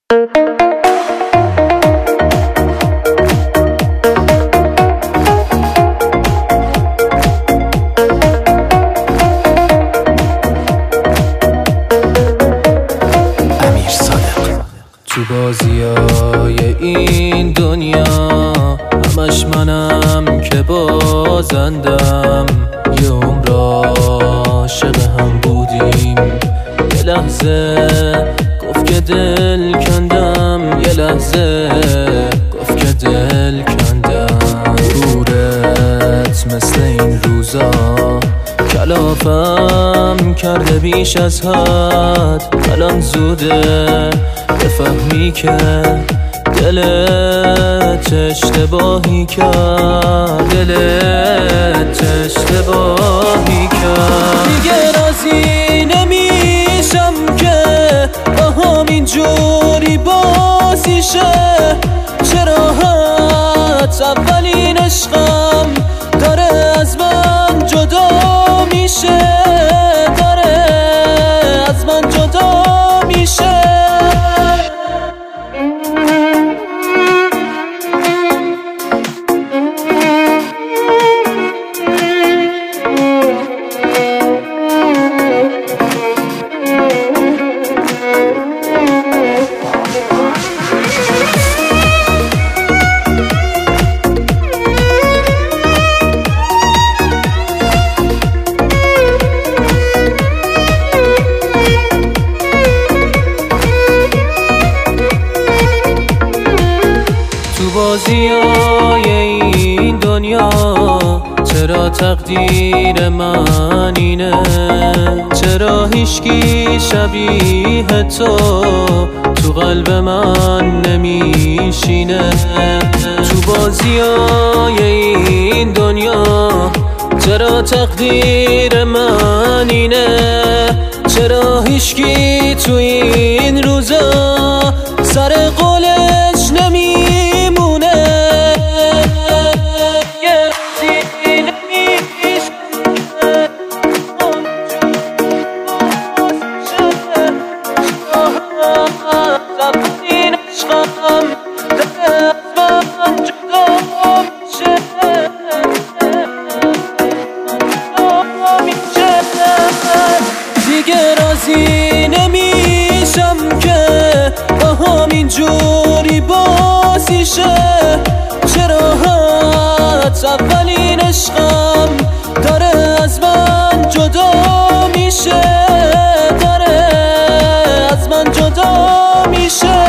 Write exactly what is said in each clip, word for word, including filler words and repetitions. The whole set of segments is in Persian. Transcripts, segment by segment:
تو بازیای این دنیا همش منم که بازندم، یه عمر عاشق هم بودیم، یه لحظه گفت که دل کندم، یه لحظه گفت که دل کندم. دورت مثل این روزا کلافم کرده بیش از حد، الان زوده بفهمی که دلت اشتباهی کرد، دلت اشتباهی کرد. دیگه راضی نمیشم که با همین جوری بازی شه، چرا حد اولین عشقم داره از من جدا میشه، داره از من جدا میشه. تو بازیای این دنیا چرا تقدیر من اینه، چرا هیچکی شبیه تو تو قلب من نمیشینه. تو بازیای این دنیا چرا تقدیر من اینه، چرا هیچکی تو این روزا سر قولش نمیمونه. دیگه راضی نمیشم که با همین جوری بازی شه، چرا حد اولین عشقم داره از من جدا میشه، داره از من جدا میشه.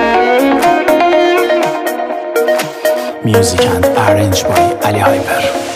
Music and arranged by Ali Hyper.